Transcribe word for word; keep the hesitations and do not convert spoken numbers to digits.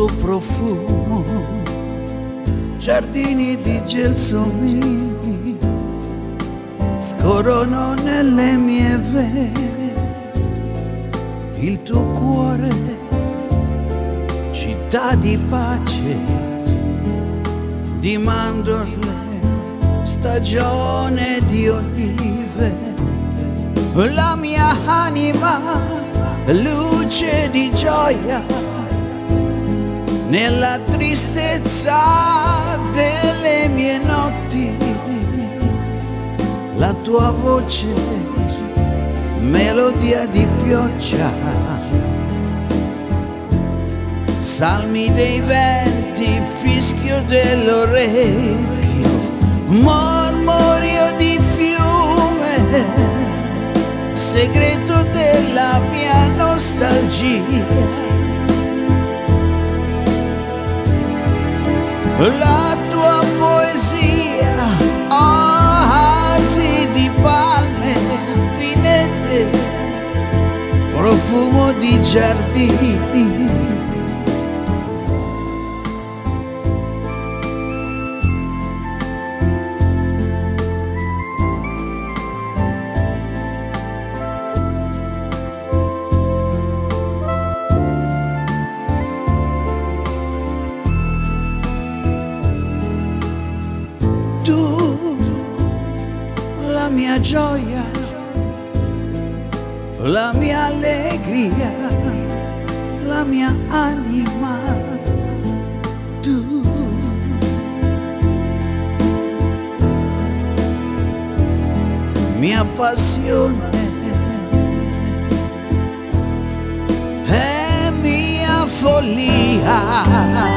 tuo profumo, giardini di gelsomini scorrono nelle mie vene, il tuo cuore, città di pace, di mandorle, stagione di olive, la mia anima, luce di gioia nella tristezza delle mie notti, la tua voce, melodia di pioggia, salmi dei venti, fischio dell'orecchio, mormorio di fiume, segreto della mia nostalgia. La tua poesia, oasi di palme, pinete, profumo di giardini. La mia gioia, la mia allegria, la mia anima, tu. Mia passione e mia follia.